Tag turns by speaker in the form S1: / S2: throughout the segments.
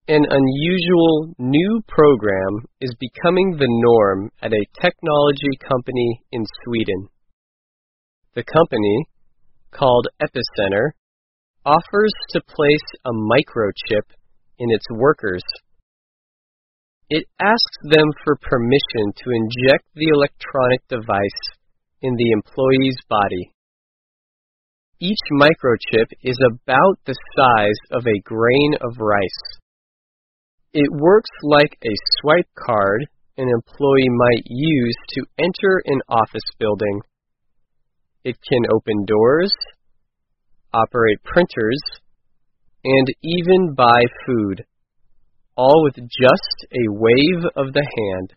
S1: An unusual new program is becoming the norm at a technology company in Sweden. The company, called Epicenter, offers to place a microchip in its workers. It asks them for permission to inject the electronic device in the employee's body. Each microchip is about the size of a grain of rice. It works like a swipe card an employee might use to enter an office building. It can open doors, operate printers, and even buy food, all with just a wave of the hand.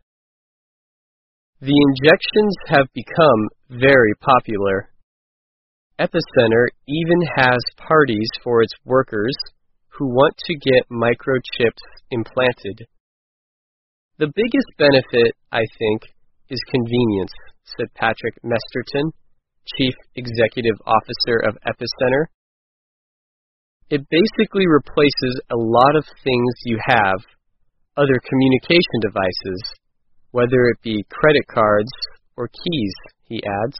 S1: The injections have become very popular. Epicenter even has parties for its workers who want to get microchips implanted. The biggest benefit, I think, is convenience, said Patrick Mesterton, Chief Executive Officer of Epicenter. It basically replaces a lot of things you have, other communication devices, whether it be credit cards or keys, he adds.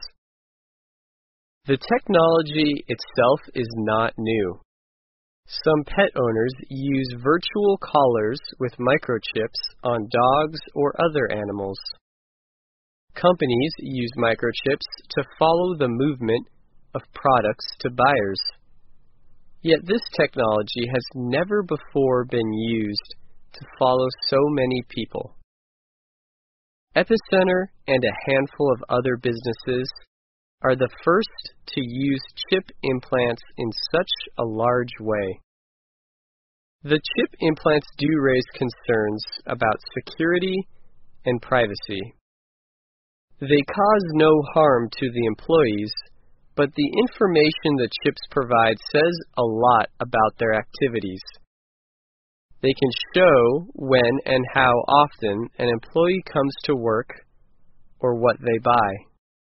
S1: The technology itself is not new. Some pet owners use virtual collars with microchips on dogs or other animals. Companies use microchips to follow the movement of products to buyers. Yet this technology has never before been used to follow so many people. Epicenter and a handful of other businesses are the first to use chip implants in such a large way. The chip implants do raise concerns about security and privacy. They cause no harm to the employees, but the information the chips provide says a lot about their activities. They can show when and how often an employee comes to work or what they buy.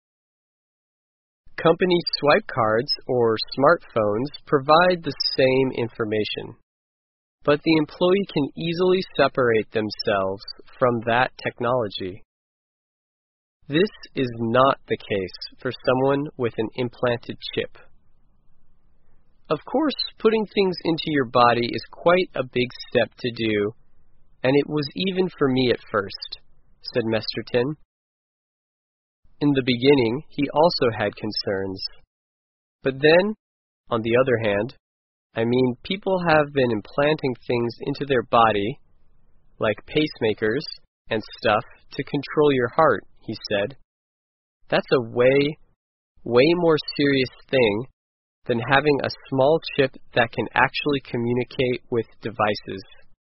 S1: Company swipe cards or smartphones provide the same information, but the employee can easily separate themselves from that technology. This is not the case for someone with an implanted chip. Of course, putting things into your body is quite a big step to do, and it was even for me at first, said Mesterton. In the beginning, he also had concerns. But then, on the other hand, people have been implanting things into their body, like pacemakers and stuff, to control your heart, he said. That's a way more serious thing than having a small chip that can actually communicate with devices.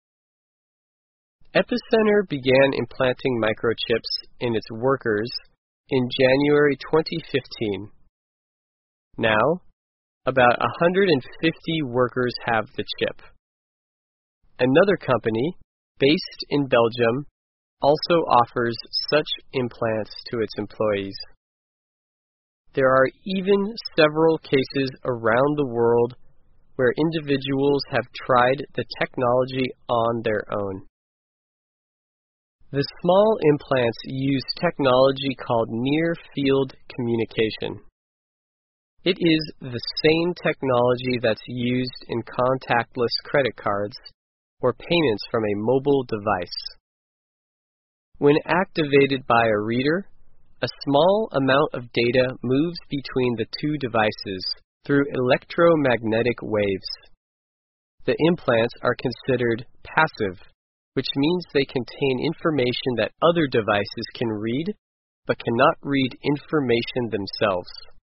S1: Epicenter began implanting microchips in its workers in January 2015. Now, about 150 workers have the chip. Another company, based in Belgium, also offers such implants to its employees. There are even several cases around the world where individuals have tried the technology on their own. The small implants use technology called near-field communication. It is the same technology that's used in contactless credit cards or payments from a mobile device. When activated by a reader, a small amount of data moves between the two devices through electromagnetic waves. The implants are considered passive, which means they contain information that other devices can read, but cannot read information themselves.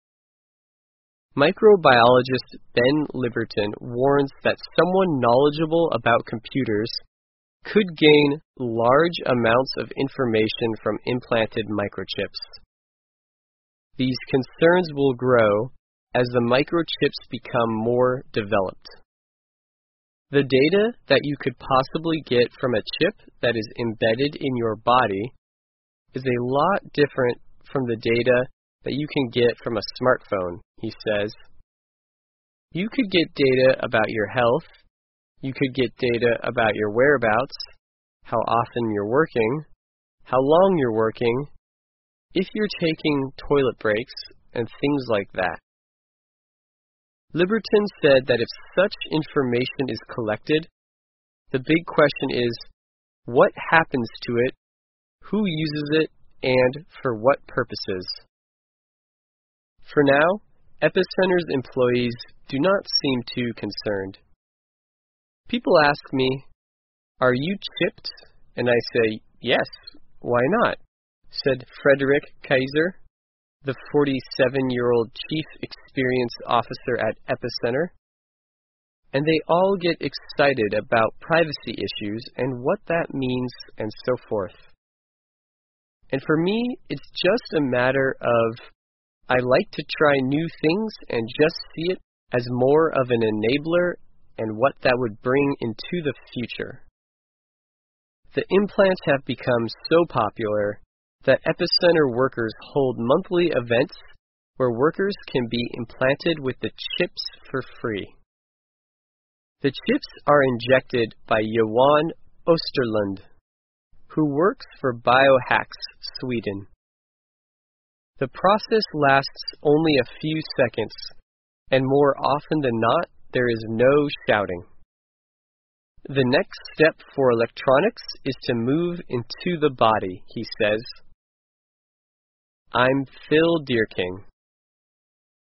S1: Microbiologist Ben Liberton warns that someone knowledgeable about computers could gain large amounts of information from implanted microchips. These concerns will grow as the microchips become more developed. The data that you could possibly get from a chip that is embedded in your body is a lot different from the data that you can get from a smartphone, he says. You could get data about your health, You could get data about your whereabouts, how often you're working, how long you're working, if you're taking toilet breaks, and things like that. Liberton said that if such information is collected, the big question is, what happens to it, who uses it, and for what purposes? For now, Epicenter's employees do not seem too concerned. People ask me, "Are you chipped?" And I say, "Yes, why not?" said Frederick Kaiser, the 47-year-old Chief Experience Officer at Epicenter. And they all get excited about privacy issues and what that means and so forth. And for me, it's just a matter of I like to try new things and just see it as more of an enabler and what that would bring into the future. The implants have become so popular that Epicenter workers hold monthly events where workers can be implanted with the chips for free. The chips are injected by Johan Osterlund, who works for Biohacks Sweden. The process lasts only a few seconds, and more often than not, there is no shouting. The next step for electronics is to move into the body, he says. I'm Phil Deerking.